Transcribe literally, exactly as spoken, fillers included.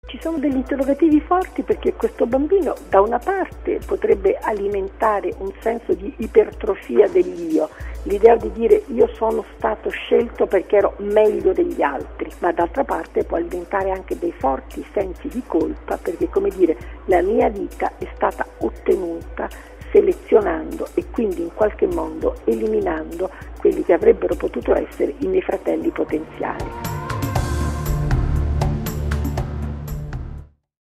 Ci sono degli interrogativi forti perché questo bambino da una parte potrebbe alimentare un senso di ipertrofia dell'io, l'idea di dire io sono stato scelto perché ero meglio degli altri, ma d'altra parte può alimentare anche dei forti sensi di colpa perché, come dire, la mia vita è stata ottenuta selezionando e quindi in qualche modo eliminando quelli che avrebbero potuto essere i miei fratelli potenziali.